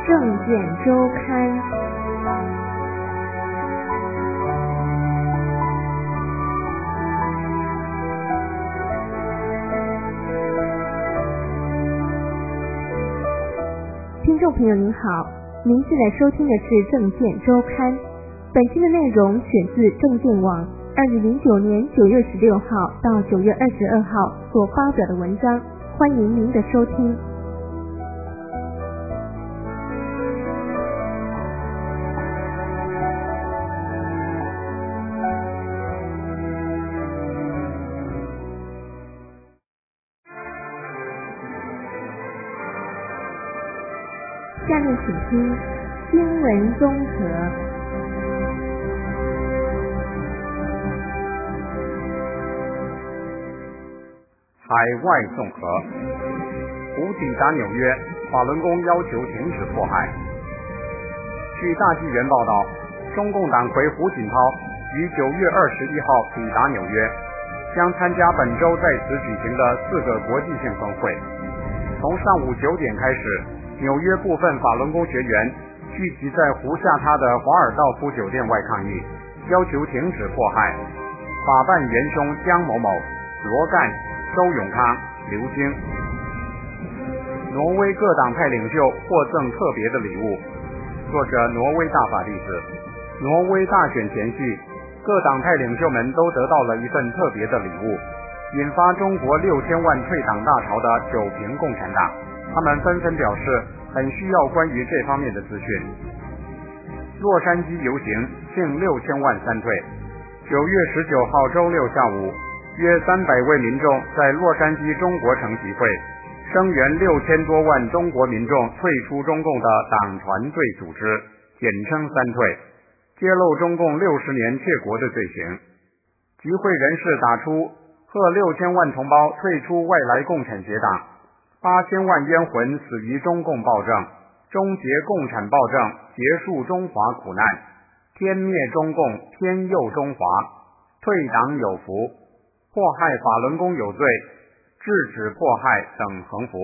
证件周刊。听众朋友您好，您现在收听的是证件周刊，本期的内容选自证件网2009年9月16号到9月22号所发表的文章，欢迎您的收听。下面请听新闻综合。 海外综合，胡抵达纽约，法轮功要求停止迫害。据大纪元报道，中共党魁胡锦涛于9月21号抵达纽约，将参加本周在此举行的4个国际性峰会。从上午9点开始，纽约部分法轮功学员聚集在湖下榻的华尔道夫酒店外抗议，要求停止迫害。法办元凶江某某、罗干、周永康、刘晶。挪威各党派领袖获赠特别的礼物。作者挪威大法弟子。挪威大选前夕，各党派领袖们都得到了一份特别的礼物，引发中国6000万退党大潮的九平共产党，他们纷纷表示很需要关于这方面的资讯。洛杉矶游行近6000万三退。9月19号周六下午，约300位民众在洛杉矶中国城集会，声援6000多万中国民众退出中共的党团队组织，简称三退，揭露中共60年窃国的罪行。集会人士打出贺6000万同胞退出外来共产结党，8000万冤魂死于中共暴政，终结共产暴政，结束中华苦难，天灭中共，天佑中华，退党有福，迫害法轮功有罪，制止迫害等横幅。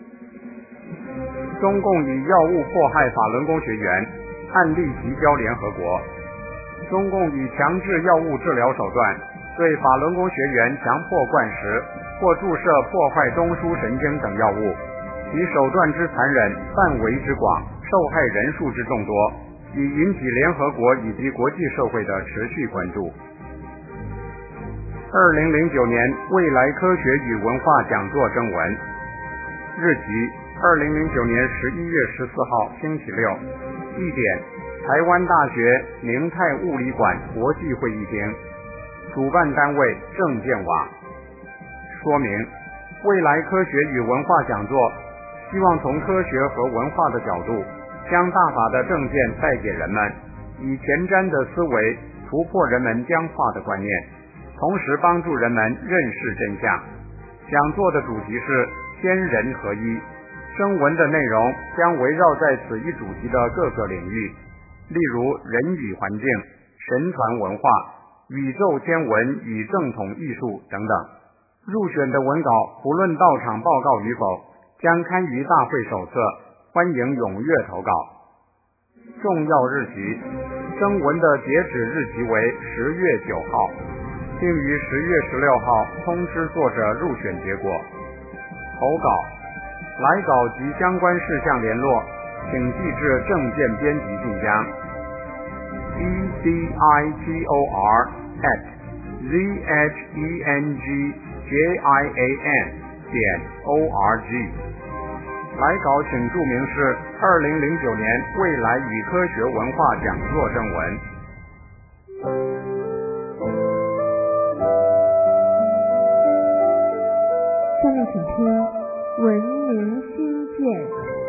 中共以药物迫害法轮功学员，案例提交联合国。中共以强制药物治疗手段对法轮功学员强迫灌食或注射破坏中枢神经等药物，其手段之残忍，范围之广，受害人数之众多，已引起联合国以及国际社会的持续关注。2009年未来科学与文化讲座征文，日期2009年11月14号星期六，地点台湾大学明泰物理馆国际会议厅，主办单位证件网。说明：未来科学与文化讲座希望从科学和文化的角度，将大法的正见带给人们，以前瞻的思维突破人们僵化的观念，同时帮助人们认识真相。讲座的主题是天人合一，声文的内容将围绕在此一主题的各个领域，例如人与环境、神传文化、宇宙天文与正统艺术等等。入选的文稿不论到场报告与否，将刊于大会手册，欢迎踊跃投稿。重要日期：征文的截止日期为10月9号，并于10月16号通知作者入选结果。投稿、来稿及相关事项联络，请寄至证件编辑信箱 ecitor@zhengian.org。来稿请注明是2009年未来与科学文化讲座征文。 下面请听文明新建。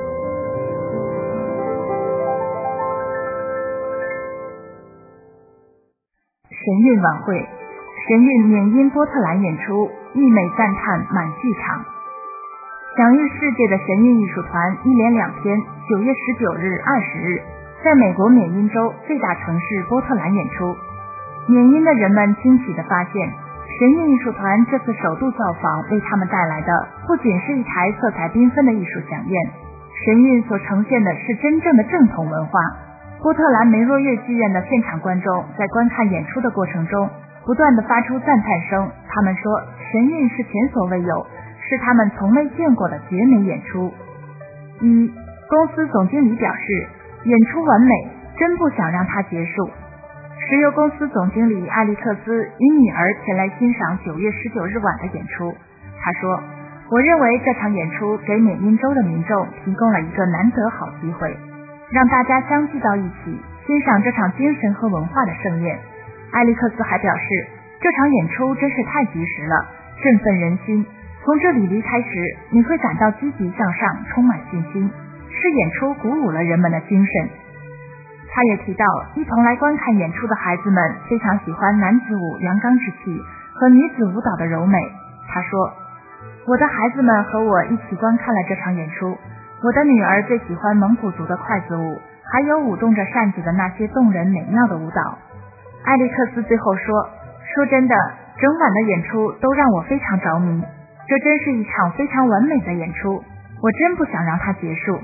神韵晚会，神韵缅因波特兰演出，溢美赞叹满剧场。享誉世界的神韵艺术团一连2天，9月19日、20日，在美国缅因州最大城市波特兰演出。缅因的人们惊喜地发现，神韵艺术团这次首度造访为他们带来的不仅是一台色彩缤纷的艺术飨宴， 神韵所呈现的是真正的正统文化。波特兰梅若月剧院的现场观众在观看演出的过程中不断地发出赞叹声，他们说神韵是前所未有，是他们从未见过的绝美演出。公司总经理表示，演出完美，真不想让它结束。石油公司总经理艾利克斯与女儿前来欣赏9月19日晚的演出。他说，我认为这场演出给缅因州的民众提供了一个难得好机会，让大家相聚到一起，欣赏这场精神和文化的盛宴。艾利克斯还表示，这场演出真是太及时了，振奋人心。从这里离开时，你会感到积极向上，充满信心，是演出鼓舞了人们的精神。他也提到，一同来观看演出的孩子们非常喜欢男子舞阳刚之气和女子舞蹈的柔美。他说，我的孩子们和我一起观看了这场演出，我的女儿最喜欢蒙古族的筷子舞，还有舞动着扇子的那些动人美妙的舞蹈。艾利克斯最后说真的，整晚的演出都让我非常着迷，这真是一场非常完美的演出，我真不想让它结束。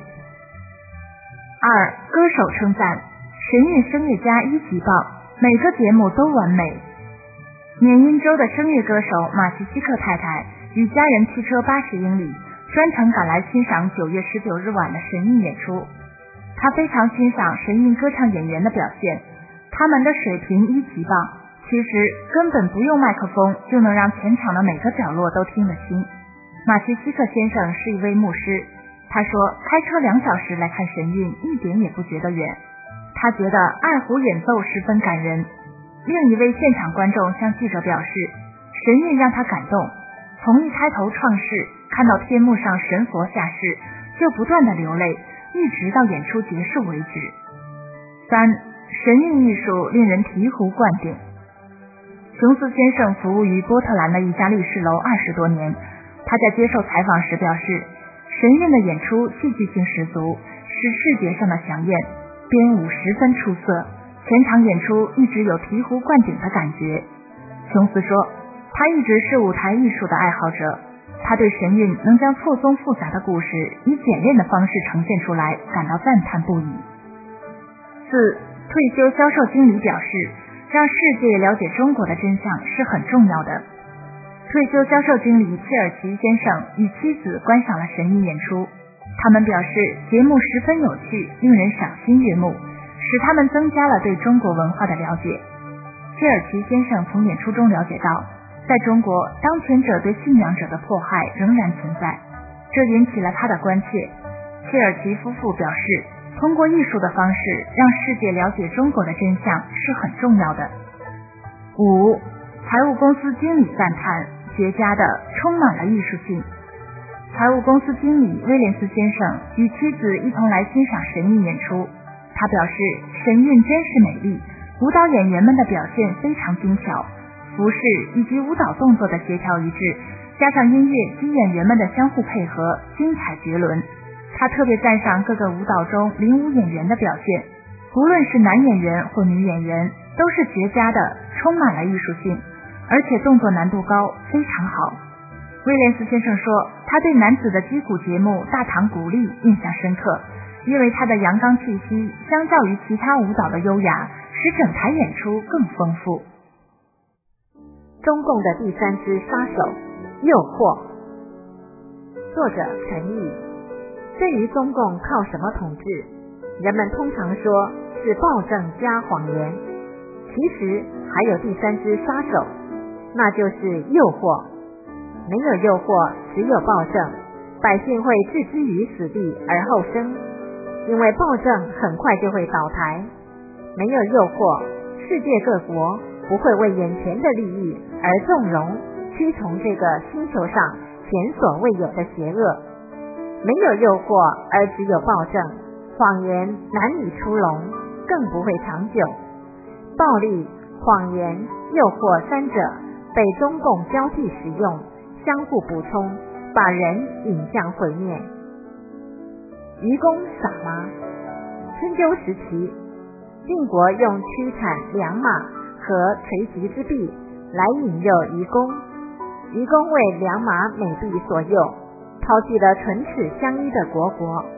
歌手称赞，神韵声乐家一级棒，每个节目都完美。缅因州的声乐歌手马西西克太太与家人驱车80英里，专程赶来欣赏9月19日晚的神韵演出。她非常欣赏神韵歌唱演员的表现，他们的水平一级棒，其实根本不用麦克风就能让全场的每个角落都听得清。马西西克先生是一位牧师，他说开车2小时来看神韵一点也不觉得远，他觉得二胡演奏十分感人。另一位现场观众向记者表示，神韵让他感动，从一开头创世看到天幕上神佛下世，就不断的流泪，一直到演出结束为止。神韵艺术令人醍醐灌顶。琼斯先生服务于波特兰的一家律师楼20多年，他在接受采访时表示，神韵的演出戏剧性十足，是视觉上的响应，编舞十分出色，全场演出一直有醍醐灌顶的感觉。琼斯说，他一直是舞台艺术的爱好者，他对神韵能将错综复杂的故事以简练的方式呈现出来感到赞叹不已。退休销售经理表示，让世界了解中国的真相是很重要的。退休销售经理切尔奇先生与妻子观赏了神韵演出，他们表示节目十分有趣，令人赏心悦目，使他们增加了对中国文化的了解。切尔奇先生从演出中了解到，在中国当权者对信仰者的迫害仍然存在，这引起了他的关切。切尔奇夫妇表示，通过艺术的方式让世界了解中国的真相是很重要的。财务公司经理赞叹，绝佳的，充满了艺术性。财务公司经理威廉斯先生与妻子一同来欣赏神韵演出，他表示神韵真是美丽，舞蹈演员们的表现非常精巧，服饰以及舞蹈动作的协调一致，加上音乐及演员们的相互配合，精彩绝伦。他特别赞赏各个舞蹈中领舞演员的表现，无论是男演员或女演员，都是绝佳的，充满了艺术性，而且动作难度高，非常好。威廉斯先生说，他对男子的击鼓节目大唐古丽印象深刻，因为他的阳刚气息相较于其他舞蹈的优雅，使整台演出更丰富。 中共的第三只杀手，诱惑。作者陈毅。对于中共靠什么统治，人们通常说是暴政加谎言，其实还有第三只杀手，那就是诱惑。没有诱惑，只有暴政，百姓会置之于死地而后生，因为暴政很快就会倒台。没有诱惑，世界各国不会为眼前的利益而纵容屈从这个星球上前所未有的邪恶。没有诱惑而只有暴政，谎言难以出笼，更不会长久。暴力、谎言、诱惑三者被中共交替使用，相互补充，把人引向毁灭。愚公傻吗？春秋时期，晋国用驱产良马和垂棘之璧来引诱愚公，愚公为良马美璧所诱，抛弃了唇齿相依的国。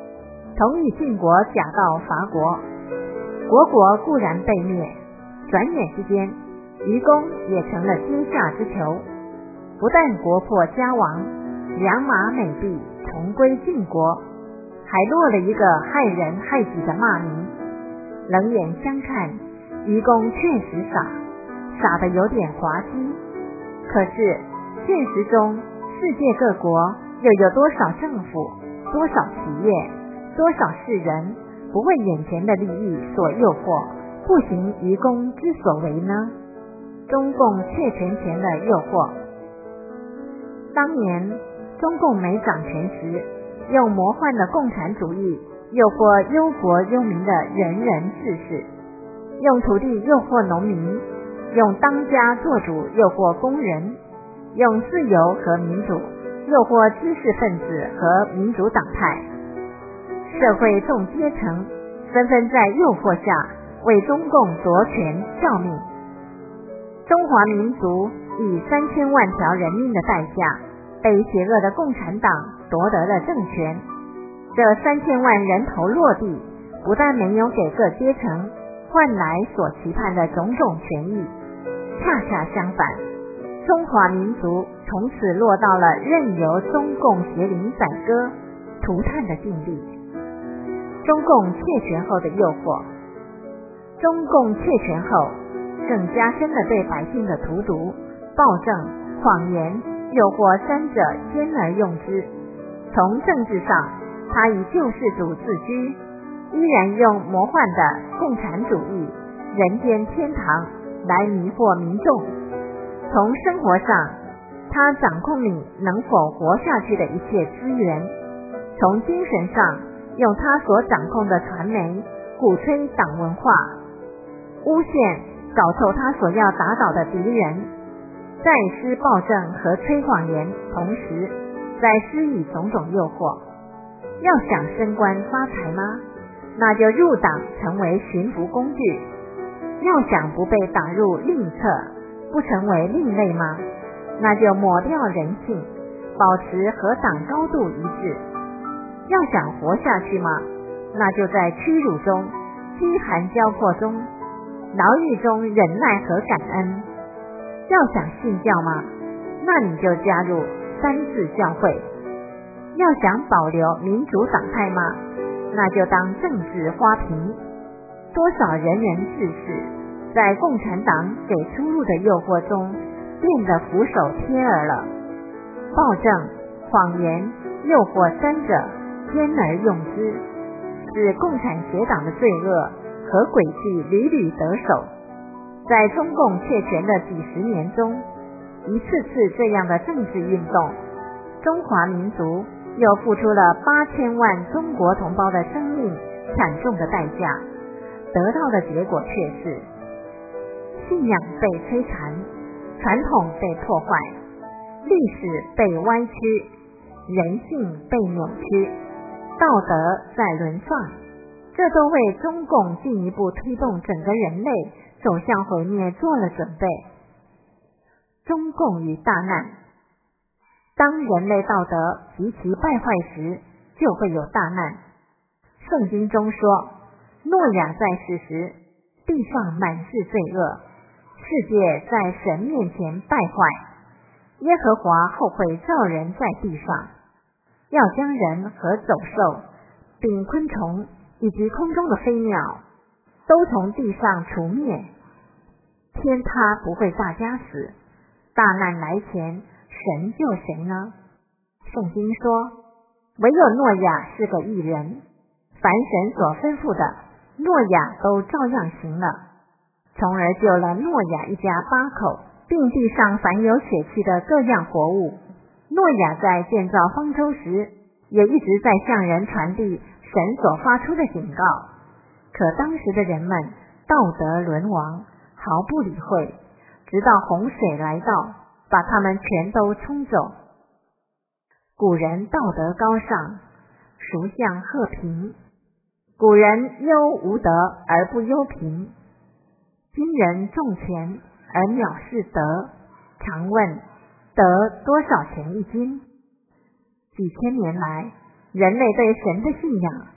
同与晋国假道伐国，国固然被灭，转眼之间，愚公也成了阶下之囚。不但国破家亡，良马美币重归晋国，还落了一个害人害己的骂名。冷眼相看，愚公确实傻得有点滑稽。可是现实中，世界各国又有多少政府、多少企业、多少世人不为眼前的利益所诱惑，不行愚公之所为呢？中共窃权前的诱惑。当年中共没掌权时，用魔幻的共产主义诱惑忧国忧民的仁人志士，用土地诱惑农民，用当家做主诱惑工人，用自由和民主诱惑知识分子和民主党派。社会众阶层纷纷在诱惑下为中共夺权效命。中华民族以3000万条人命的代价，被邪恶的共产党夺得了政权。这3000万人头落地，不但没有给各阶层换来所期盼的种种权益，恰恰相反，中华民族从此落到了任由中共邪灵宰割、涂炭的境地。中共窃权后的诱惑。中共窃权后，更加深了对百姓的荼毒、暴政、谎言、诱惑三者兼而用之。从政治上，他以救世主自居，依然用魔幻的共产主义、人间天堂来迷惑民众。从生活上，他掌控你能否活下去的一切资源。从精神上，用他所掌控的传媒鼓吹党文化，诬陷搞臭他所要打倒的敌人，在施暴政和吹谎言，同时在施以种种诱惑。要想升官发财吗？那就入党成为驯服工具。要想不被打入另册，不成为另类吗？那就抹掉人性，保持和党高度一致。要想活下去吗？那就在屈辱中、饥寒交迫中、牢狱中忍耐和感恩。要想信教吗？那你就加入三自教会。要想保留民主党派吗？那就当政治花瓶。多少仁人志士在共产党给出入的诱惑中变得俯首帖耳了。暴政、谎言、诱惑三者兼而用之，使共产邪党的罪恶和诡计屡屡得手。在中共窃权的几十年中，一次次这样的政治运动，中华民族又付出了8000万中国同胞的生命惨重的代价，得到的结果却是信仰被摧残，传统被破坏，历史被歪曲，人性被扭曲，道德在沦丧。这都为中共进一步推动整个人类走向毁灭做了准备。中共与大难。当人类道德极其败坏时，就会有大难。圣经中说，诺亚在世时，地上满是罪恶，世界在神面前败坏。耶和华后会造人在地上，要将人和走兽，并昆虫以及空中的飞鸟，都从地上除灭。天塌不会大家死，大难来前，神救谁呢？圣经说，唯有诺亚是个义人，凡神所吩咐的，诺亚都照样行了，从而救了诺亚一家8口，并地上凡有血气的各样活物。诺亚在建造方舟时，也一直在向人传递神所发出的警告，可当时的人们道德沦亡，毫不理会，直到洪水来到，把他们全都冲走。古人道德高尚，孰像和平？古人忧无德而不忧贫，今人重钱而藐视德。常问，德多少钱一斤？几千年来，人类对神的信仰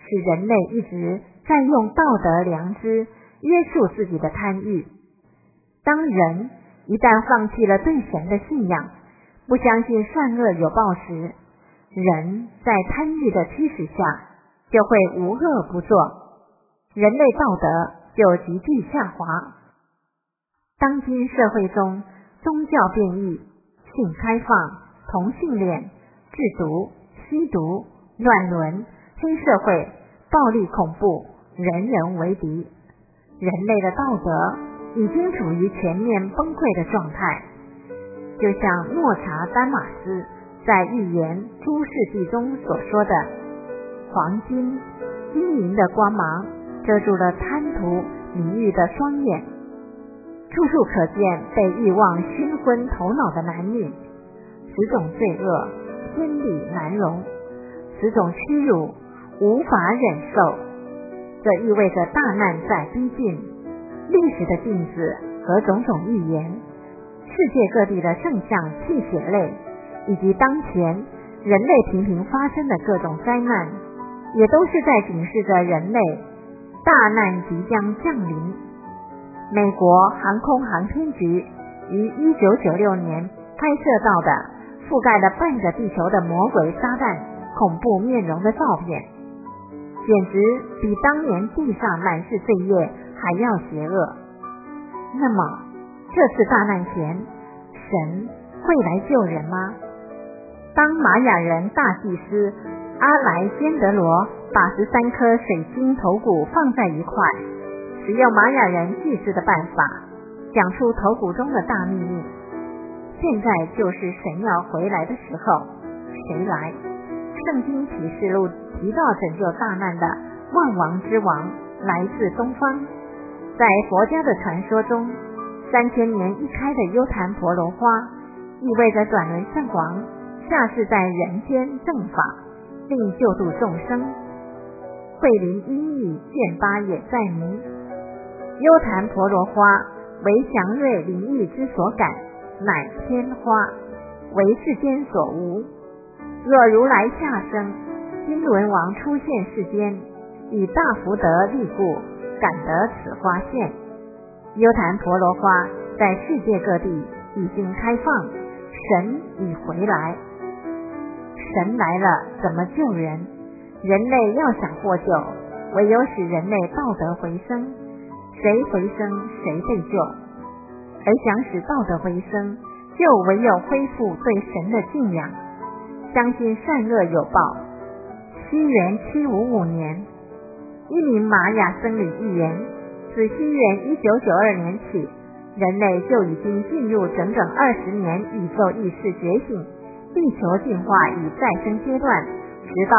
是人类一直在用道德良知约束自己的贪欲。当人一旦放弃了对神的信仰，不相信善恶有报时，人在贪欲的驱使下就会无恶不作，人类道德就急剧下滑。当今社会中，宗教变异、性开放、同性恋、制毒、吸毒、乱伦、黑社会、暴力恐怖，人人为敌，人类的道德已经处于全面崩溃的状态。就像诺查丹马斯在预言诸世纪中所说的，黄金、金银的光芒遮住了贪图名誉的双眼，处处可见被欲望熏昏头脑的男女，此种罪恶天理难容，此种屈辱无法忍受。这意味着大难在逼近，历史的镜子和种种预言，世界各地的圣像泣血泪，以及当前人类频频发生的各种灾难，也都是在警示着人类大难即将降临。美国航空航天局于1996年拍摄到的覆盖了半个地球的魔鬼撒旦恐怖面容的照片，简直比当年地上满是罪业还要邪恶。那么这次大难前，神会来救人吗？当玛雅人大祭司阿莱坚德罗把13颗水晶头骨放在一块，使用玛雅人祭祀的办法，讲出头骨中的大秘密。现在就是神要回来的时候，谁来？圣经启示录提到拯救大难的万王之王来自东方。在佛家的传说中，3000年一开的幽檀婆罗花意味着转轮圣王下世在人间正法，并救度众生。慧林音译卷8也载明，幽檀婆罗花为祥瑞灵异之所感，乃天花，为世间所无。若如来下生，金轮王出现世间，以大福德力故，感得此花现。幽檀婆罗花在世界各地已经开放，神已回来。神来了，怎么救人？人类要想获救，唯有使人类道德回升，谁回升谁被救。而想使道德回升，就唯有恢复对神的敬仰，相信善恶有报。西元755年，一名玛雅僧侣预言，自西元1992年起，人类就已经进入整整20年宇宙意识觉醒，地球进化与再生阶段，直到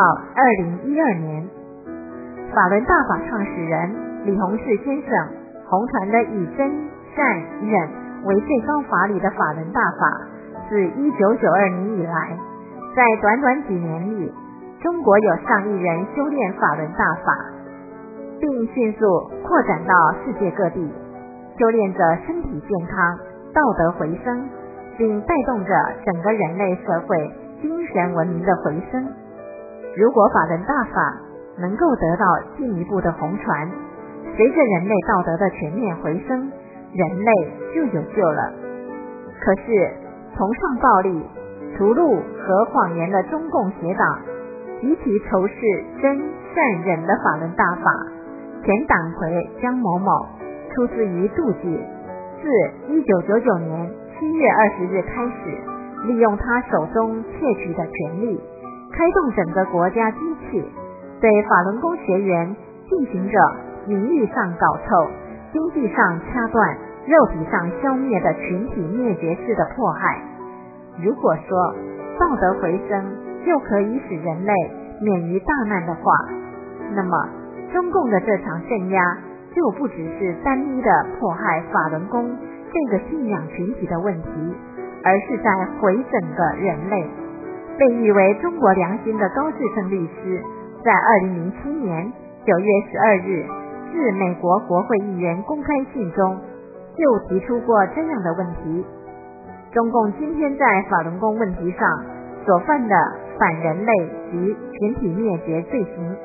2012年。法轮大法创始人李洪志先生弘传的以真善忍为最高法理的法轮大法，自1992年以来，在短短几年里，中国有上亿人修炼法轮大法，并迅速扩展到世界各地，修炼着身体健康、道德回升，并带动着整个人类社会精神文明的回升。如果法轮大法能够得到进一步的弘传，随着人类道德的全面回升，人类就有救了。可是崇尚暴力、屠戮和谎言的中共邪党，极其仇视真善忍的法轮大法。前党魁张某某出自于妒忌，自1999年7月20日开始，利用他手中窃取的权力，开动整个国家机器，对法轮功学员进行着名誉上搞臭、经济上掐断、肉体上消灭的群体灭绝式的迫害。如果说道德回升就可以使人类免于大难的话，那么中共的这场镇压就不只是单一的迫害法轮功这个信仰群体的问题，而是在毁整个人类。被誉为中国良心的高志胜律师，在2007年9月12日致美国国会议员公开信中就提出过这样的问题：中共今天在法轮功问题上所犯的反人类及群体灭绝罪行，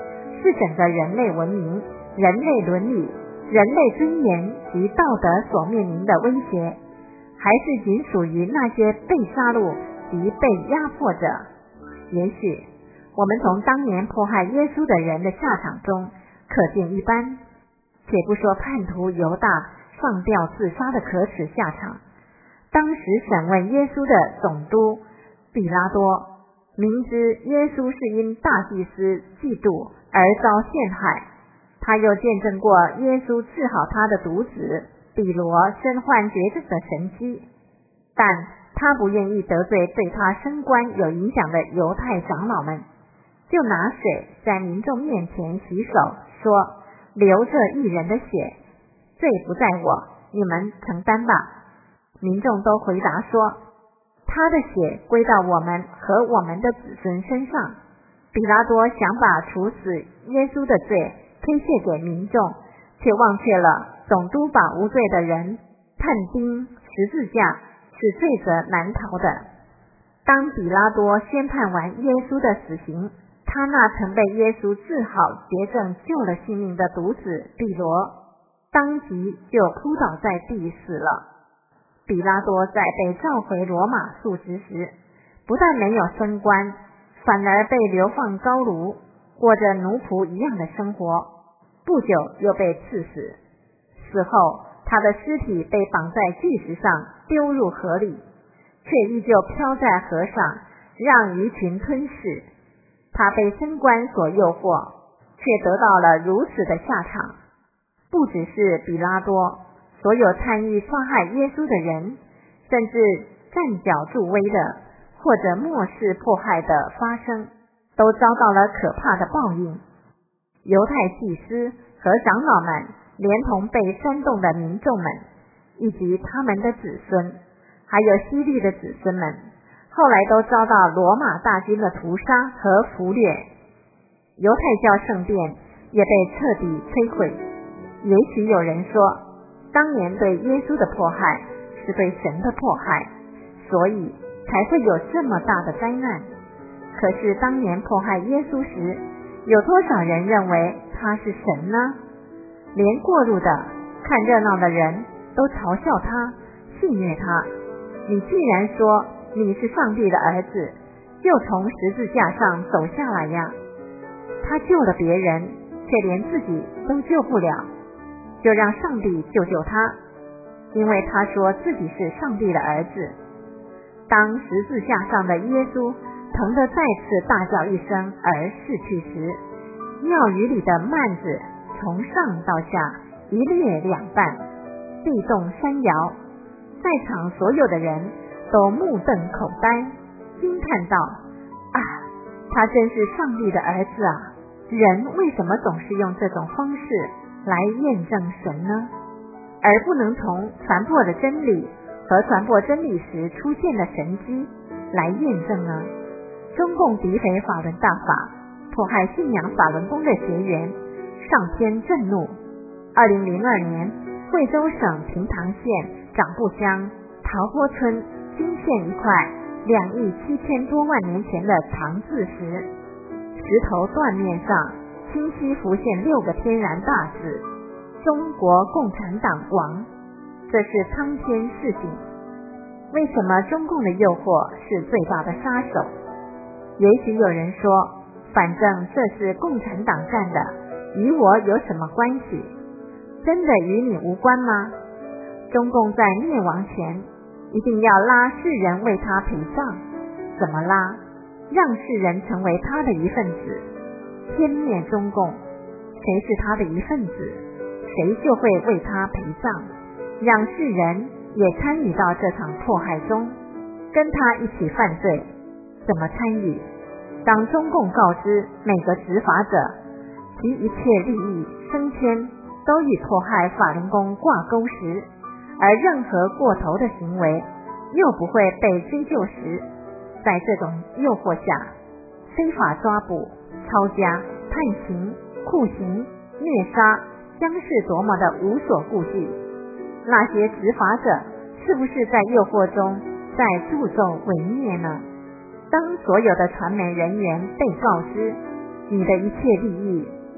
是整个人类文明、人类伦理、人类尊严及道德所面临的威胁，还是仅属于那些被杀戮及被压迫者？也许我们从当年迫害耶稣的人的下场中可见一斑。且不说叛徒犹大上吊自杀的可耻下场，当时审问耶稣的总督比拉多，明知耶稣是因大祭司嫉妒而遭陷害，他又见证过耶稣治好他的独子比罗身患绝症的神迹，但他不愿意得罪对他升官有影响的犹太长老们，就拿水在民众面前洗手，说：流这一人的血，罪不在我，你们承担吧。民众都回答说：他的血归到我们和我们的子孙身上。比拉多想把处死耶稣的罪推卸给民众，却忘却了总督把无罪的人判钉十字架是罪责难逃的。当比拉多宣判完耶稣的死刑，他那曾被耶稣治好绝症救了性命的独子比罗，当即就扑倒在地死了。比拉多在被召回罗马述职时，不但没有升官，反而被流放高卢，过着奴仆一样的生活，不久又被赐死。死后，他的尸体被绑在巨石上丢入河里，却依旧飘在河上，让鱼群吞噬。他被升官所诱惑，却得到了如此的下场。不只是比拉多，所有参与杀害耶稣的人，甚至站脚助威的或者漠视迫害的发生，都遭到了可怕的报应。犹太祭司和长老们，连同被煽动的民众们，以及他们的子孙，还有希律的子孙们，后来都遭到罗马大军的屠杀和俘掠。犹太教圣殿也被彻底摧毁。也许有人说，当年对耶稣的迫害是对神的迫害，所以才会有这么大的灾难。可是当年迫害耶稣时，有多少人认为他是神呢？连过路的看热闹的人都嘲笑他，戏谑他。你既然说你是上帝的儿子，就从十字架上走下来呀。他救了别人，却连自己都救不了，就让上帝救救他，因为他说自己是上帝的儿子。当十字架上的耶稣疼得再次大叫一声而逝去时，庙宇里的幔子从上到下一裂两半，地动山摇，在场所有的人都目瞪口呆，惊叹道：啊，他真是上帝的儿子啊！人为什么总是用这种方式来验证神呢？而不能从传播的真理和传播真理时出现的神迹来验证呢？中共诋毁法轮大法，迫害信仰法轮功的学员，上天震怒。2002年，贵州省平塘县长埠乡陶坡村惊现一块2亿7千多万年前的长字石，石头断面上清晰浮现6个天然大字：中国共产党亡。这是苍天示警。为什么中共的诱惑是最大的杀手？也许有人说，反正这是共产党干的，与我有什么关系？真的与你无关吗？中共在灭亡前一定要拉世人为他陪葬。怎么拉？让世人成为他的一份子。天灭中共，谁是他的一份子，谁就会为他陪葬，让世人也参与到这场迫害中，跟他一起犯罪。怎么参与？当中共告知每个执法者，其一切利益升迁都与迫害法轮功挂钩时，而任何过头的行为又不会被追究时，在这种诱惑下，非法抓捕、抄家、判刑、酷刑、虐杀将是多么的无所顾忌。那些执法者是不是在诱惑中在助纣为虐呢？当所有的传媒人员被告知你的一切利益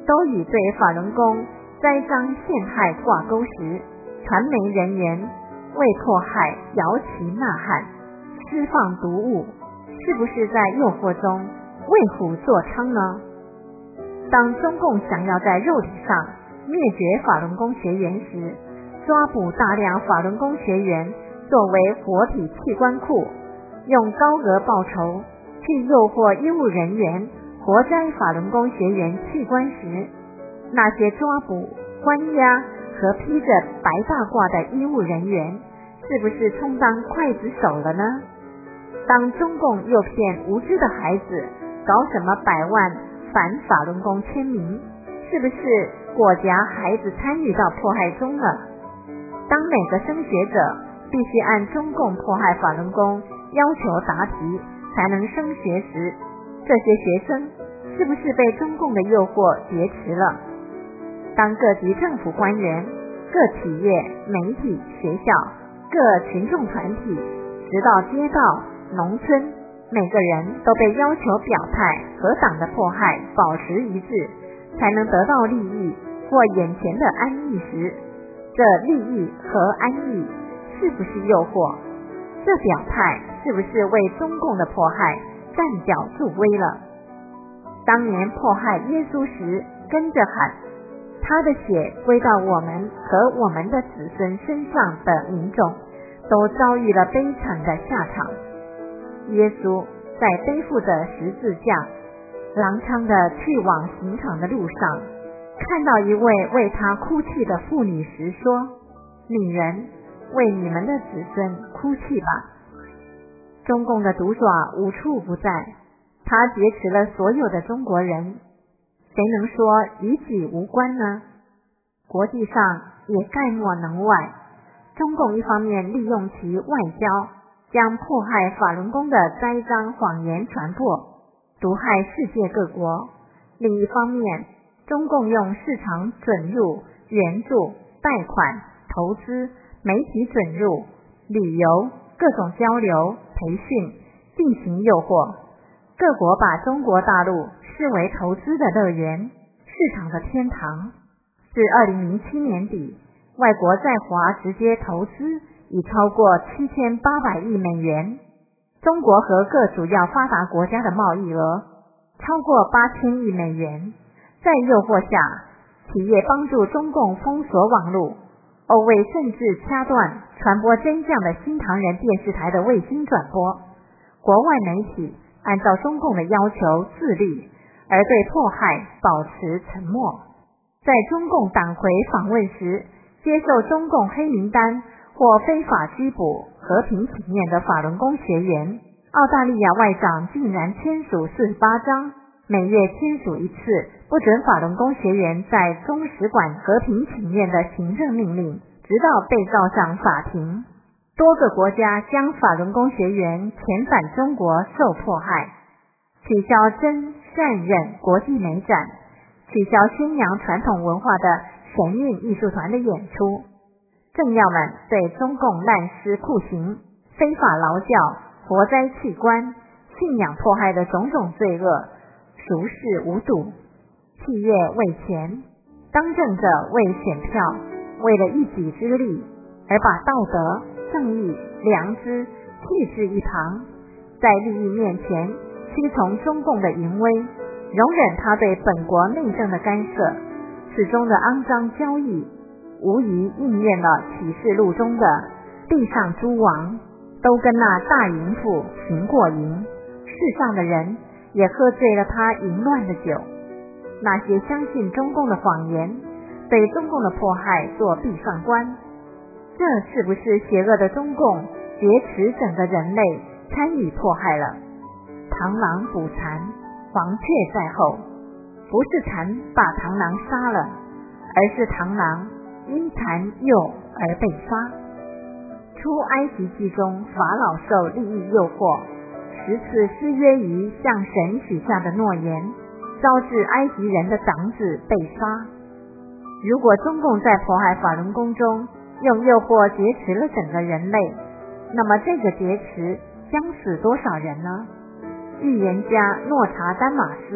都与对法轮功栽赃陷害挂钩时，传媒人员为迫害摇旗呐喊，释放毒物，是不是在诱惑中为虎作伥呢？当中共想要在肉体上灭绝法轮功学员时，抓捕大量法轮功学员作为活体器官库，用高额报酬去诱惑医务人员活摘法轮功学员器官时，那些抓捕、关押和披着白大褂的医务人员是不是充当刽子手了呢？当中共诱骗无知的孩子搞什么100万反法轮功签名，是不是裹挟孩子参与到迫害中了？当每个升学者必须按中共迫害法轮功要求答题才能升学时，这些学生是不是被中共的诱惑劫持了？当各级政府官员、各企业、媒体、学校、各群众团体，直到街道、农村，每个人都被要求表态和党的迫害保持一致，才能得到利益或眼前的安逸时，这利益和安逸是不是诱惑？这表态是不是为中共的迫害站脚助威了？当年迫害耶稣时跟着喊他的血归到我们和我们的子孙身上的民众，都遭遇了悲惨的下场。耶稣在背负着十字架，踉跄的去往刑场的路上，看到一位为他哭泣的妇女时说：女人，为你们的子孙哭泣吧。中共的毒爪无处不在，他劫持了所有的中国人，谁能说与己无关呢？国际上也概莫能外，中共一方面利用其外交，将迫害法轮功的栽赃谎言传播，毒害世界各国；另一方面，中共用市场准入、援助、贷款、投资、媒体准入、旅游、各种交流、培训进行诱惑。各国把中国大陆视为投资的乐园、市场的天堂。至2007年底，外国在华直接投资已超过7800亿美元，中国和各主要发达国家的贸易额超过8000亿美元。在诱惑下，企业帮助中共封锁网络，欧卫甚至掐断传播真相的新唐人电视台的卫星转播。国外媒体按照中共的要求自律，而对迫害保持沉默。在中共党魁访问时，接受中共黑名单或非法拘捕、和平请愿的法轮功学员，澳大利亚外长竟然签署48章，每月签署一次不准法轮功学员在中使馆和平请愿的行政命令，直到被告上法庭。多个国家将法轮功学员遣返中国受迫害，取消真善忍国际美展，取消宣扬传统文化的神韵艺术团的演出。政要们对中共滥施酷刑、非法劳教、活摘器官、信仰迫害的种种罪恶熟视无睹。企业为钱，当政者为选票，为了一己之利而把道德、正义、良知弃置一旁，在利益面前屈从中共的淫威，容忍他对本国内政的干涉，始终的肮脏交易无疑应验了启示录中的地上诸王都跟那大淫妇行过淫，世上的人也喝醉了他淫乱的酒。那些相信中共的谎言，对中共的迫害做闭上关，这是不是邪恶的中共劫持整个人类，参与迫害了？螳螂捕蝉，黄雀在后，不是蝉把螳螂杀了，而是螳螂因蚕诱而被杀。出埃及记中，法老受利益诱惑，10次失约于向神许下的诺言，招致埃及人的长子被杀。如果中共在迫害法轮功中用诱惑劫持了整个人类，那么这个劫持将死多少人呢？预言家诺查丹马斯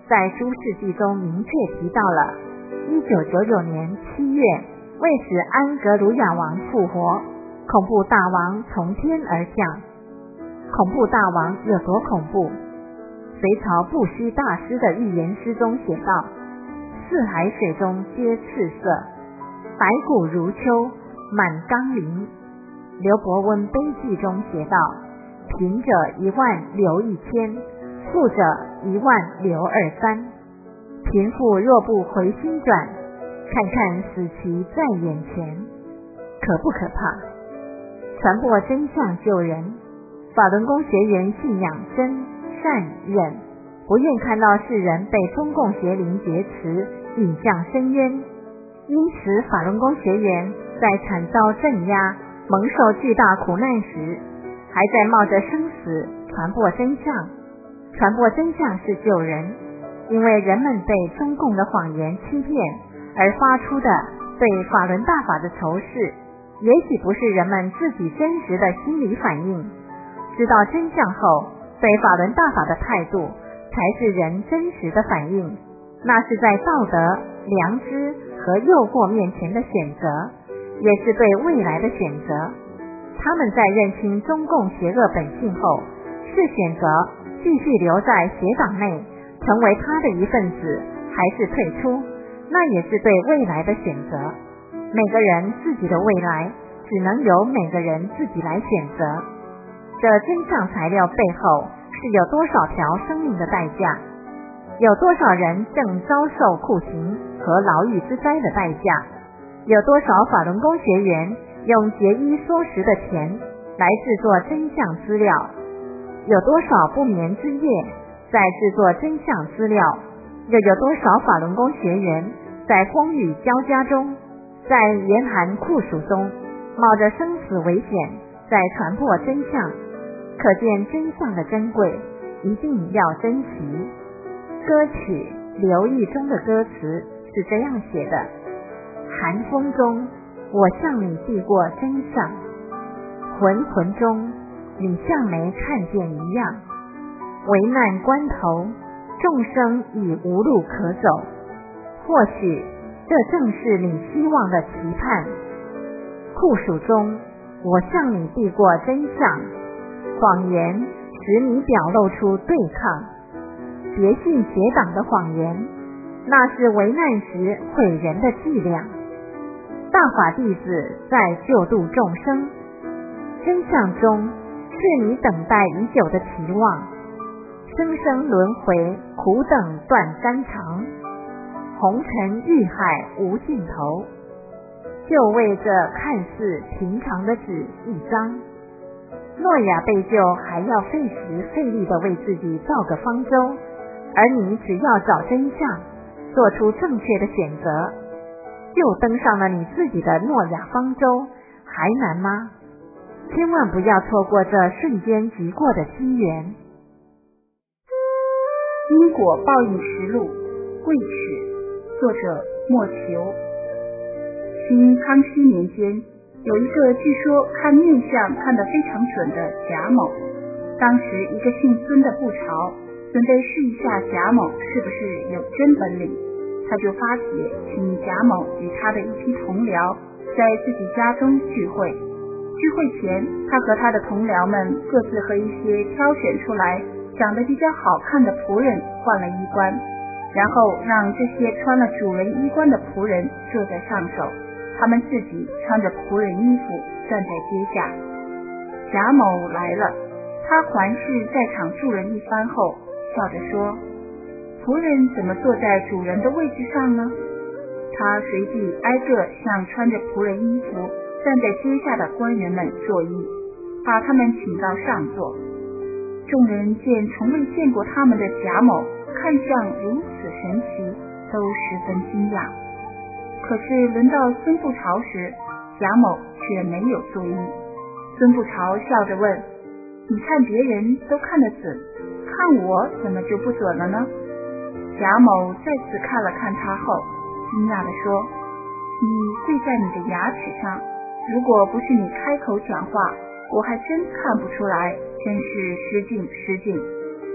在诸事记中明确提到了1999年7月，为使安格鲁亚王复活，恐怖大王从天而降。恐怖大王有多恐怖？隋朝不虚大师的预言诗中写道：四海水中皆赤色，白骨如秋，满冈陵。刘伯温悲记中写道：贫者1万留1千，富者1万留2三。贫富若不回心转，看看死期在眼前。可不可怕？传播真相救人。法轮功学员信仰真善忍，不愿看到世人被中共邪灵劫持，引向深渊。因此法轮功学员在惨遭镇压，蒙受巨大苦难时，还在冒着生死传播真相。传播真相是救人，因为人们被中共的谎言欺骗而发出的对法轮大法的仇视，也许不是人们自己真实的心理反应。知道真相后，对法轮大法的态度才是人真实的反应，那是在道德、良知和诱惑面前的选择，也是对未来的选择。他们在认清中共邪恶本性后，是选择继续留在邪党内，成为他的一份子，还是退出，那也是对未来的选择。每个人自己的未来，只能由每个人自己来选择。这真相材料背后是有多少条生命的代价，有多少人正遭受酷刑和牢狱之灾的代价，有多少法轮功学员用节衣缩食的钱来制作真相资料，有多少不眠之夜在制作真相资料，又有多少法轮功学员在风雨交加中，在严寒酷暑中，冒着生死危险在传播真相。可见真相的珍贵，一定要珍惜。歌曲《留意》中的歌词是这样写的：寒风中，我向你递过真相，浑浑中，你像没看见一样。危难关头，众生已无路可走，或许这正是你希望的期盼。酷暑中，我向你递过真相，谎言使你表露出对抗，别信邪党的谎言，那是危难时毁人的伎俩。大法弟子在救度众生，真相中是你等待已久的期望。生生轮回，苦等断肝肠，红尘欲海无尽头，就为这看似平常的纸一张。诺亚被救，还要费时费力地为自己造个方舟，而你只要找真相，做出正确的选择，就登上了你自己的诺亚方舟，还难吗？千万不要错过这瞬间即过的机缘。 因果报应实录，贵齿，作者莫求。清康熙年间，有一个据说看面相看得非常准的贾某。当时一个姓孙的不朝，准备试一下贾某是不是有真本领，他就发帖请贾某与他的一批同僚在自己家中聚会。聚会前，他和他的同僚们各自和一些挑选出来长得比较好看的仆人换了衣冠，然后让这些穿了主人衣冠的仆人坐在上首，他们自己穿着仆人衣服站在阶下。贾某来了，他环视在场众人一番后，笑着说：仆人怎么坐在主人的位置上呢？他随即挨个向穿着仆人衣服站在阶下的官员们作揖，把他们请到上座。众人见从未见过他们的贾某看相如此神奇，都十分惊讶。可是轮到孙不朝时，贾某却没有作揖。孙不朝笑着问：你看别人都看得准，看我怎么就不准了呢？贾某再次看了看他后，惊讶地说：你跪在你的牙齿上，如果不是你开口讲话，我还真看不出来，真是失敬失敬。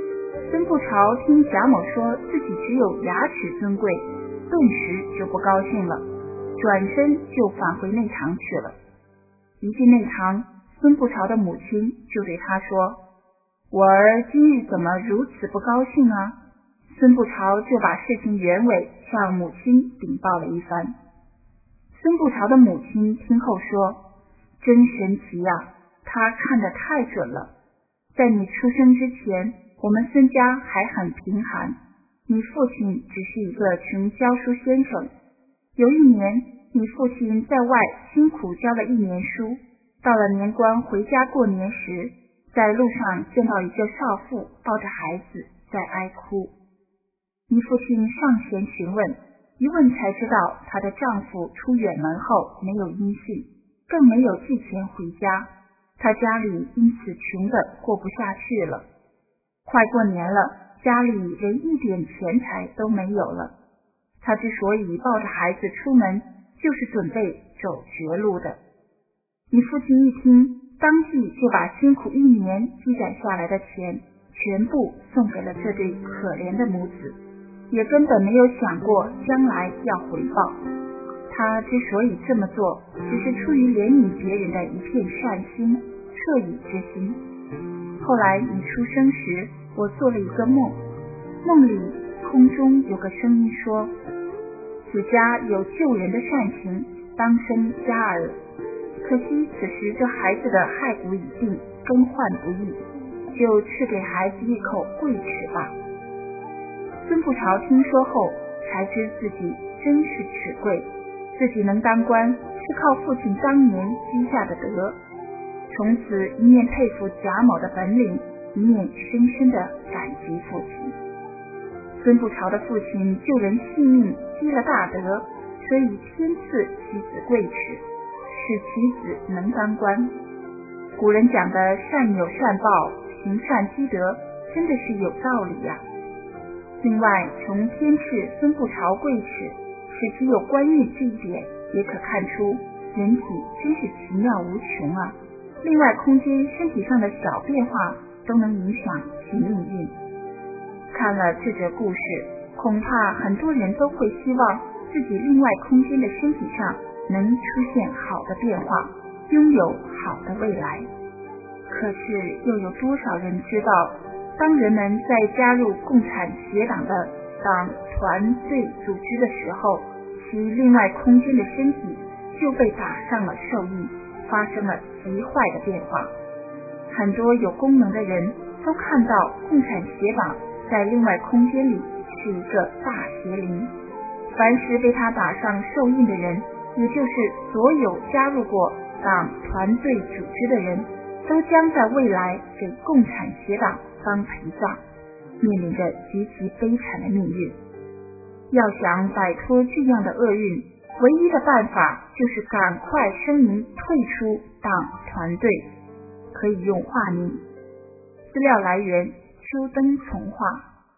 孙不潮听贾某说自己只有牙齿尊贵，顿时就不高兴了，转身就返回内堂去了。一进内堂，孙不潮的母亲就对他说：“我儿今日怎么如此不高兴啊？”孙不潮就把事情原委向母亲禀报了一番。孙不潮的母亲听后说：“真神奇呀，他看得太准了。在你出生之前，我们孙家还很贫寒，你父亲只是一个穷教书先生。有一年，你父亲在外辛苦教了1年书，到了年关回家过年时，在路上见到一个少妇抱着孩子在哀哭。你父亲上前询问，一问才知道她的丈夫出远门后没有音信，更没有寄钱回家，她家里因此穷得过不下去了。快过年了，家里连一点钱财都没有了。她之所以抱着孩子出门，就是准备走绝路的。你父亲一听，当即就把辛苦1年积攒下来的钱全部送给了这对可怜的母子，也根本没有想过将来要回报。他之所以这么做，只是出于怜悯别人的一片善心，恻隐之心。后来你出生时，我做了一个梦，梦里空中有个声音说：“此家有救人的善情，当生家儿。可惜此时这孩子的骸骨已定，更换不易，就赐给孩子一口贵齿吧。”孙不潮听说后，才知自己真是齿贵，自己能当官是靠父亲当年积下的德。从此一面佩服贾某的本领，一面深深地感激父亲。孙不潮的父亲救人性命，积了大德，所以天赐妻子贵齿，使妻子能当官。古人讲的善有善报，行善积德，真的是有道理呀。另外，从天赐孙不潮贵齿，使其有官运这一点，也可看出人体真是奇妙无穷啊。另外，空间身体上的小变化都能影响其命运。看了这则故事，恐怕很多人都会希望自己另外空间的身体上能出现好的变化，拥有好的未来。可是又有多少人知道，当人们在加入共产协党的党团队组织的时候，其另外空间的身体就被打上了兽印，发生了极坏的变化。很多有功能的人都看到共产协党在另外空间里是一个大邪灵，凡是被他打上兽印的人，也就是所有加入过党团队组织的人，都将在未来给共产协党当陪葬，面临着极其悲惨的命运。要想摆脱这样的厄运，唯一的办法就是赶快声明退出党团队，可以用化名。资料来源：秋灯从化。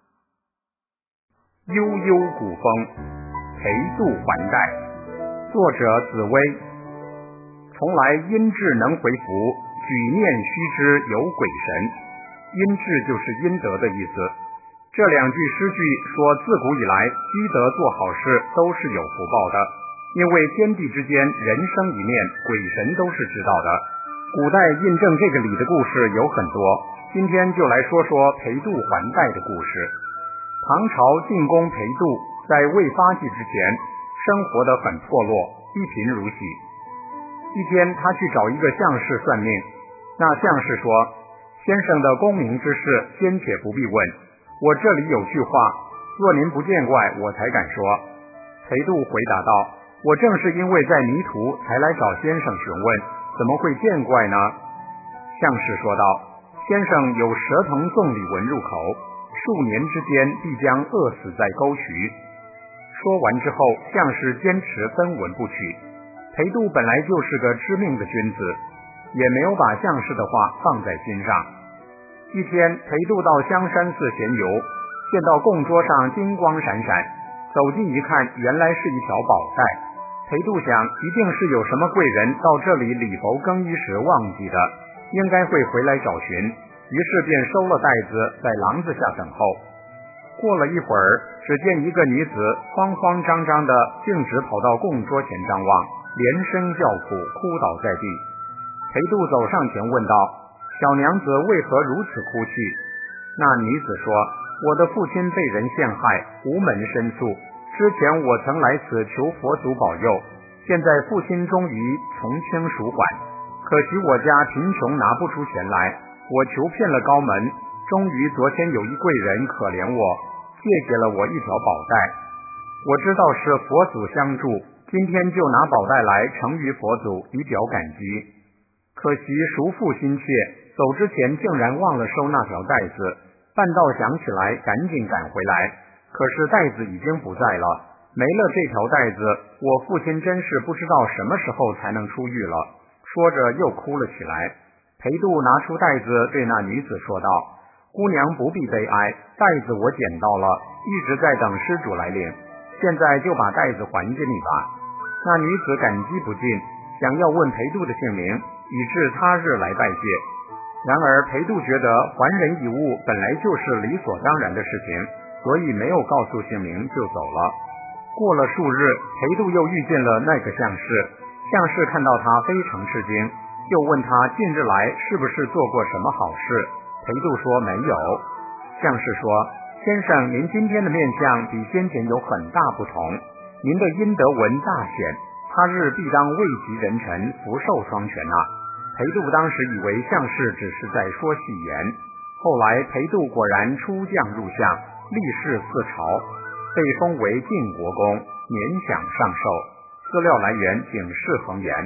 悠悠古风，裴度还贷。作者紫薇。从来阴质能回复，举念须知有鬼神。阴质就是阴德的意思。这两句诗句说，自古以来积德做好事都是有福报的，因为天地之间人生一念，鬼神都是知道的。古代印证这个理的故事有很多，今天就来说说裴度还贷的故事。唐朝进宫裴度在未发迹之前，生活得很破落，积贫如洗。一天他去找一个相士算命，那相士说：“先生的功名之事，先且不必问，我这里有句话，若您不见怪，我才敢说。”裴度回答道：“我正是因为在迷途，才来找先生询问，怎么会见怪呢？”相士说道：“先生有蛇藤粽里纹入口，数年之间必将饿死在沟渠。”说完之后，相士坚持分文不取。裴度本来就是个知命的君子，也没有把相士的话放在心上。一天，裴度到香山寺闲游，见到供桌上金光闪闪，走近一看，原来是一条宝带。裴度想，一定是有什么贵人到这里礼佛更衣时忘记的，应该会回来找寻， 于是便收了袋子，在廊子下等候。过了一会儿，只见一个女子慌慌张张地径直跑到供桌前张望，连声叫苦，哭倒在地。裴度走上前问道：小娘子为何如此哭泣？那女子说：我的父亲被人陷害，无门申诉，之前我曾来此求佛祖保佑，现在父亲终于从轻赎还，可惜我家贫穷拿不出钱来，我求遍了高门，终于昨天有一贵人可怜我，借了我一条宝带，我知道是佛祖相助，今天就拿宝带来呈于佛祖，以表感激。可惜赎父心切，走之前竟然忘了收那条带子，半道想起来赶紧赶回来，可是带子已经不在了，没了这条带子，我父亲真是不知道什么时候才能出狱了。说着又哭了起来。裴度拿出袋子对那女子说道：姑娘不必悲哀，袋子我捡到了，一直在等施主来领，现在就把袋子还给你吧。那女子感激不尽，想要问裴度的姓名，以致他日来拜谢。然而裴度觉得还人一物本来就是理所当然的事情，所以没有告诉姓名就走了。过了数日，裴度又遇见了那个相士，相士看到他非常吃惊，就问他近日来是不是做过什么好事。裴度说没有。相士说：先生，您今天的面相比先前有很大不同，您的阴德文大显，他日必当位极人臣，福寿双全啊。裴度当时以为相士只是在说戏言，后来裴度果然出将入相，历仕4朝，被封为晋国公，年享上寿。资料来源警世恒言。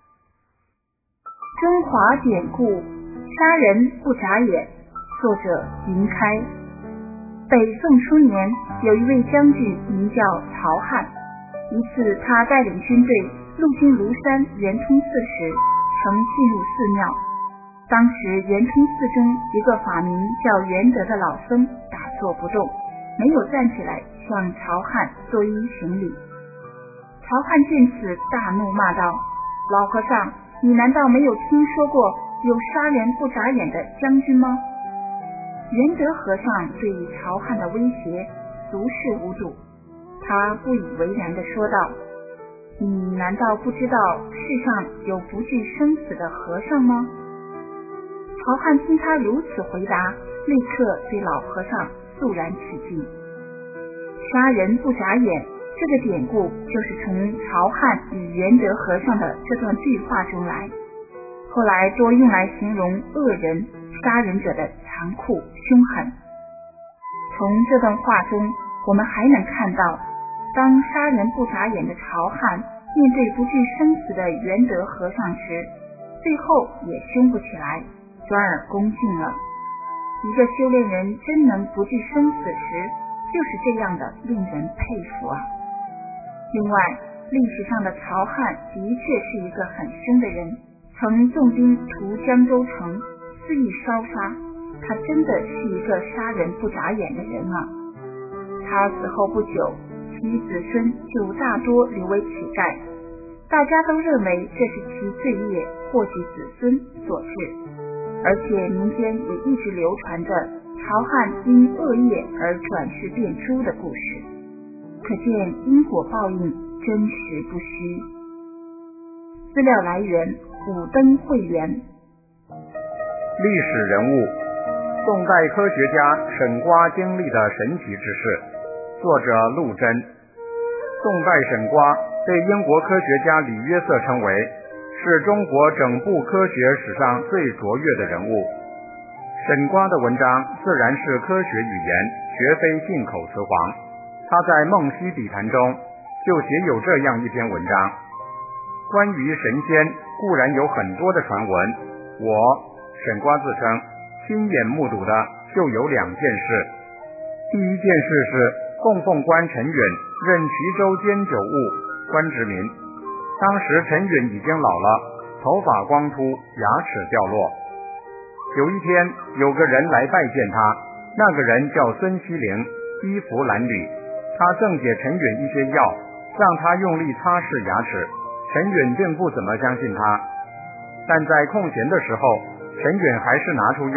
中华典故，杀人不眨眼，作者云开。北宋初年，有一位将军名叫曹汉，一次他带领军队路经庐山圆通寺时，曾进入寺庙。当时圆通寺中一个法名叫元德的老僧打坐不动，没有站起来向曹汉作揖行礼。曹汉见此大怒，骂道：老和尚，你难道没有听说过有杀人不眨眼的将军吗？元德和尚对曹汉的威胁熟视无睹，他不以为然地说道：你难道不知道世上有不惧生死的和尚吗？曹汉听他如此回答，立刻对老和尚肃然起敬。杀人不眨眼这个典故就是从曹汉与元德和尚的这段对话中来，后来多用来形容恶人、杀人者的残酷凶狠。从这段话中，我们还能看到，当杀人不眨眼的曹汉面对不惧生死的元德和尚时，最后也凶不起来，转而恭敬了。一个修炼人真能不惧生死时，就是这样的令人佩服啊。另外，历史上的曹汉的确是一个很凶的人，曾纵兵屠江州城，肆意烧杀，他真的是一个杀人不眨眼的人啊。他死后不久，其子孙就大多留为乞丐，大家都认为这是其罪业祸及子孙所致，而且民间也一直流传着曹汉因恶业而转世变猪的故事，可见因果报应真实不虚。资料来源武登会员。 历史人物：宋代科学家沈瓜经历的神奇之事，作者陆贞。宋代沈瓜被英国科学家李约瑟称为是中国整部科学史上最卓越的人物。沈瓜的文章自然是科学语言，绝非进口雌黄。他在《梦溪笔谈》中就写有这样一篇文章：关于神仙固然有很多的传闻，我沈瓜自称亲眼目睹的就有2件事。第一件事是供奉官陈允任衢州监酒务官职民，当时陈允已经老了，头发光秃，牙齿掉落。有一天有个人来拜见他，那个人叫孙希龄，衣服褴褛，他赠给陈允一些药，让他用力擦拭牙齿。陈允并不怎么相信他，但在空闲的时候，陈允还是拿出药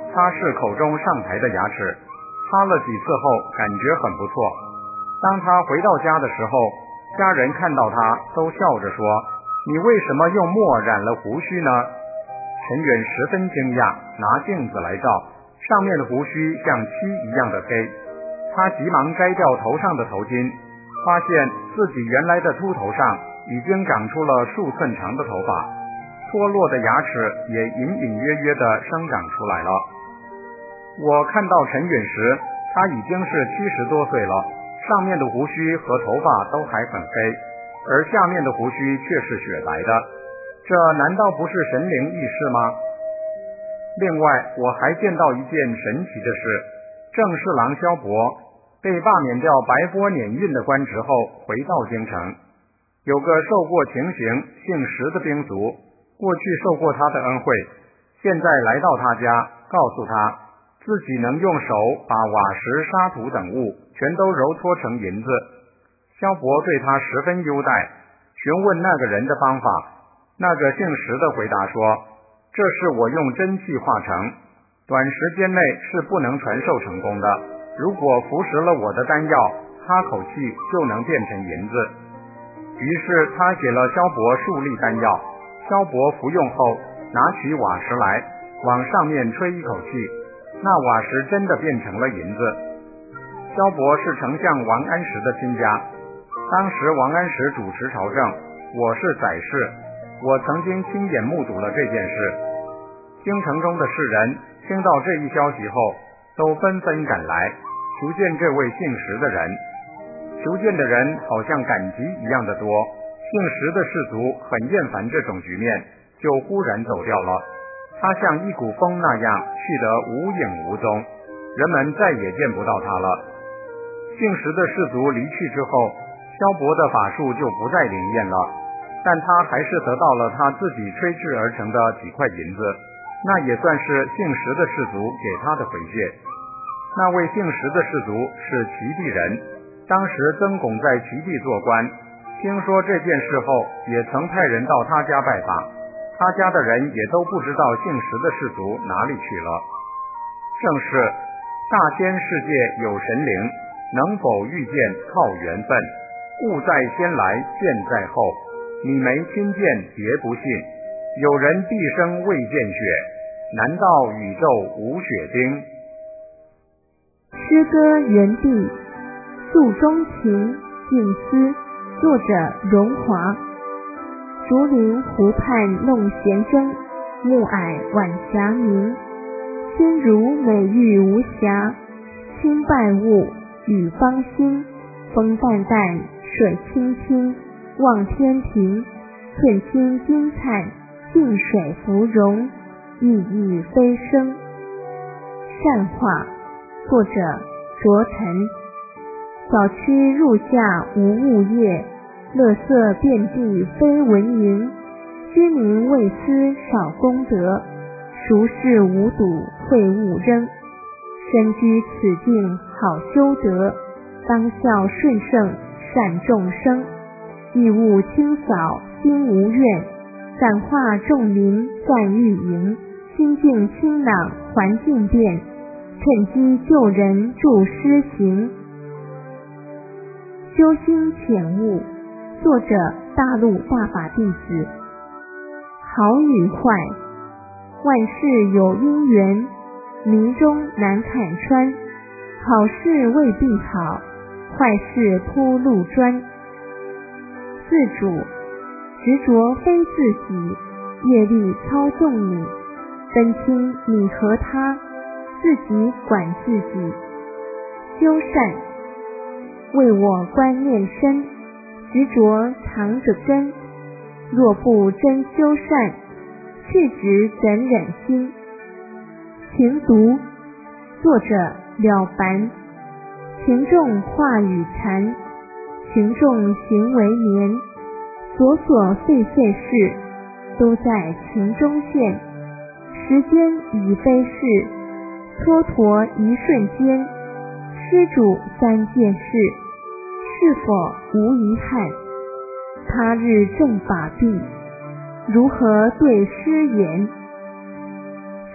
他是口中上排的牙齿，擦了几次后感觉很不错。当他回到家的时候，家人看到他都笑着说，你为什么用墨染了胡须呢？陈远十分惊讶，拿镜子来照，上面的胡须像漆一样的黑。他急忙摘掉头上的头巾，发现自己原来的秃头上已经长出了数寸长的头发，脱落的牙齿也隐隐约约地生长出来了。我看到陈允时，他已经是70多岁了，上面的胡须和头发都还很黑，而下面的胡须却是雪白的，这难道不是神灵异事吗？另外，我还见到一件神奇的事，正侍郎萧伯被罢免掉白波辇运的官职后回到京城，有个受过情刑姓石的兵卒，过去受过他的恩惠，现在来到他家，告诉他自己能用手把瓦石、沙土等物全都揉搓成银子。萧伯对他十分优待，询问那个人的方法。那个姓石的回答说，这是我用真气化成，短时间内是不能传授成功的，如果服食了我的丹药，哈口气就能变成银子。于是他给了萧伯数粒丹药，萧伯服用后拿起瓦石来，往上面吹一口气，那瓦石真的变成了银子。萧伯是丞相王安石的亲家，当时王安石主持朝政，我是宰事，我曾经亲眼目睹了这件事。京城中的士人听到这一消息后，都纷纷赶来求见这位姓石的人。求见的人好像赶集一样的多，姓石的士族很厌烦这种局面，就忽然走掉了。他像一股风那样去得无影无踪，人们再也见不到他了。姓石的士族离去之后，萧伯的法术就不再灵验了，但他还是得到了他自己吹制而成的几块银子，那也算是姓石的士族给他的回谢。那位姓石的士族是齐地人，当时曾巩在齐地做官，听说这件事后，也曾派人到他家拜访，他家的人也都不知道姓石的士族哪里去了。正是大千世界有神灵，能否遇见靠缘分，物在先来剑在后，你没亲见别不信，有人毕生未见雪，难道宇宙无雪丁？ 诗歌原地诉衷情静思，作者荣华。竹林湖畔弄弦声，暮霭晚霞明。心如美玉无瑕，轻半雾雨芳心。风淡淡水清清，望天平。寸心金灿，静水芙蓉，熠熠飞升。善画，作者卓晨。小区入夏无物业，垃圾遍地非文明。居民为私少功德，孰是无睹秽物扔。身居此境好修德，当孝顺圣善众生。义务清扫心无怨，感化众民赞欲营。心境清朗环境变，趁机救人助施行。修心潜悟，作者大陆大法弟子。好与坏，万事有因缘，迷中难看穿。好事未必好，坏事铺路砖。自主，执着非自己，业力操纵你，分清你和他，自己管自己。修善，为我观念深，执着藏着根。若不真修善，去执怎忍心？情读，作者了凡。情重话语禅，情重行为绵。琐琐碎碎事，都在情中现。时间已飞逝，蹉跎一瞬间。施主3件事，是否无遗憾？他日正法毕，如何对诗言？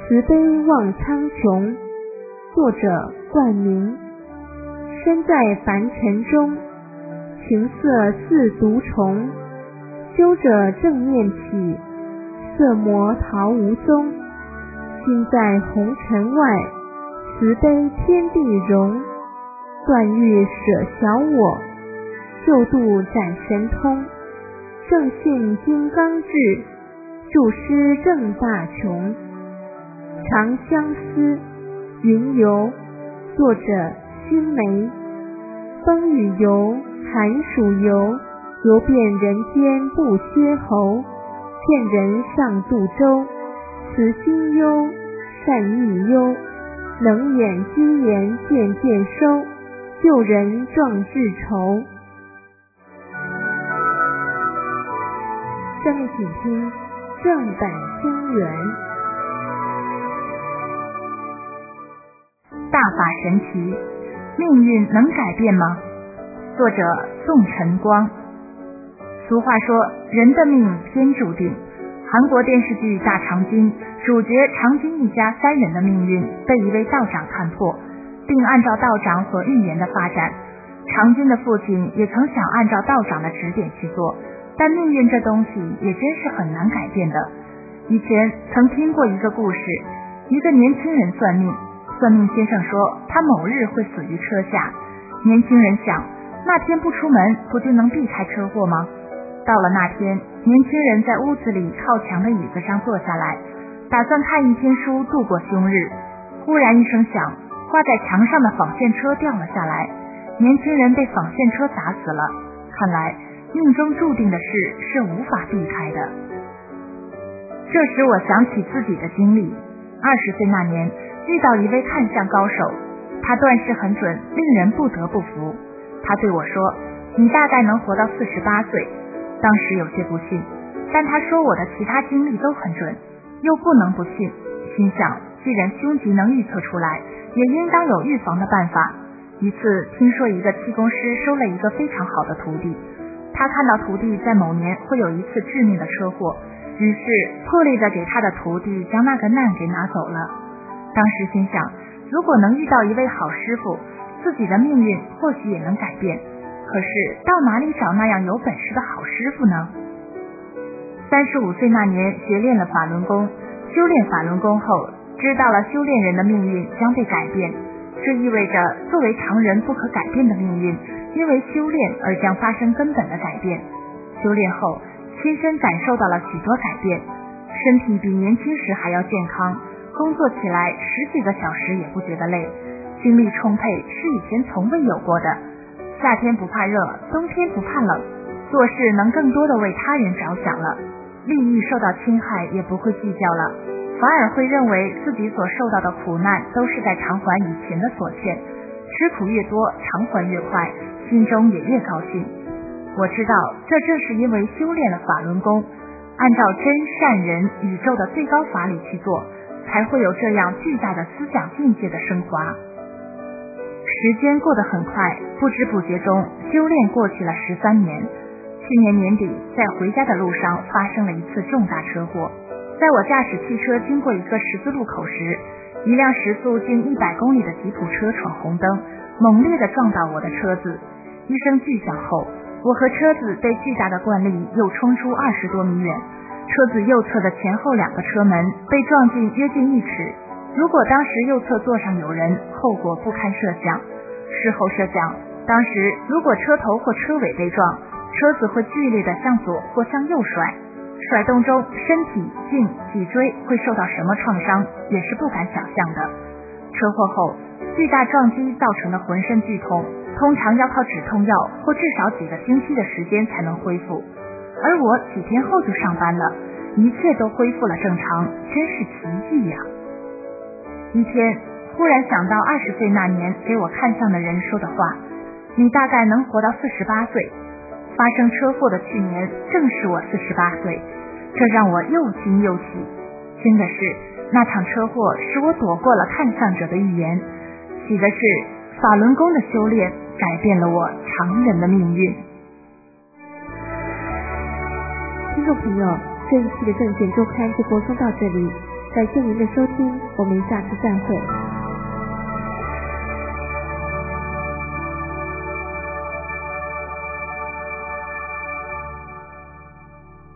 慈悲望苍穹，作者冠名。身在凡尘中，情色似毒虫，修者正念起，色魔逃无踪。心在红尘外，慈悲天地容。断欲舍小我，救度展神通。正信金刚智，注师正大穷。长相思，云游，作者心梅。风雨游，寒暑游，游遍人间不歇喉。骗人上渡舟，慈心忧，善意忧。冷眼积言渐渐收，救人壮志愁。下面请听正版清源。 大法神奇，命运能改变吗？作者宋晨光。俗话说，人的命天注定。韩国电视剧《大长今》主角长今一家3人的命运被一位道长看破，并按照道长所预言的发展。长今的父亲也曾想按照道长的指点去做，但命运这东西也真是很难改变的。以前曾听过一个故事，一个年轻人算命，算命先生说他某日会死于车下。年轻人想，那天不出门不就能避开车祸吗？到了那天，年轻人在屋子里靠墙的椅子上坐下来，打算看一篇书度过凶日。忽然一声响，挂在墙上的纺线车掉了下来，年轻人被纺线车砸死了。看来命中注定的事是无法避开的。这时我想起自己的经历，20岁那年遇到一位看相高手，他断事很准，令人不得不服。他对我说，你大概能活到48岁。当时有些不信，但他说我的其他经历都很准，又不能不信。心想，既然凶吉能预测出来，也应当有预防的办法。一次听说一个气功师收了一个非常好的徒弟，他看到徒弟在某年会有一次致命的车祸，于是破例的给他的徒弟将那个难给拿走了。当时心想，如果能遇到一位好师傅，自己的命运或许也能改变。可是到哪里找那样有本事的好师傅呢？35岁那年学练了法轮功，修炼法轮功后，知道了修炼人的命运将被改变。这意味着作为常人不可改变的命运，因为修炼而将发生根本的改变。修炼后，亲身感受到了许多改变，身体比年轻时还要健康，工作起来10几个小时也不觉得累，精力充沛是以前从未有过的。夏天不怕热，冬天不怕冷，做事能更多的为他人着想了，利益受到侵害也不会计较了，反而会认为自己所受到的苦难都是在偿还以前的所欠，吃苦越多，偿还越快，心中也越高兴。我知道这正是因为修炼了法轮功，按照真善人宇宙的最高法理去做，才会有这样巨大的思想境界的升华。时间过得很快，不知不觉中修炼过去了13年。去年年底，在回家的路上发生了一次重大车祸。在我驾驶汽车经过一个十字路口时，一辆时速近100公里的吉普车闯红灯，猛烈地撞到我的车子。一声巨响后，我和车子被巨大的惯力又冲出20多米远，车子右侧的前后2个车门被撞进约近1尺。如果当时右侧座上有人，后果不堪设想。事后设想，当时如果车头或车尾被撞，车子会剧烈的向左或向右甩，甩动中身体、颈、脊椎会受到什么创伤，也是不敢想象的。车祸后，巨大撞击造成的浑身剧痛，通常要靠止痛药或至少几个星期的时间才能恢复，而我几天后就上班了，一切都恢复了正常，真是奇迹呀！一天忽然想到20岁那年给我看相的人说的话，你大概能活到48岁。发生车祸的去年正是我48岁，这让我又惊又喜。惊的是那场车祸使我躲过了看相者的预言，喜的是法轮功的修炼改变了我常人的命运。 听众朋友，这一期的证券周刊就播送到这里， 感谢您的收听，我们下次再会。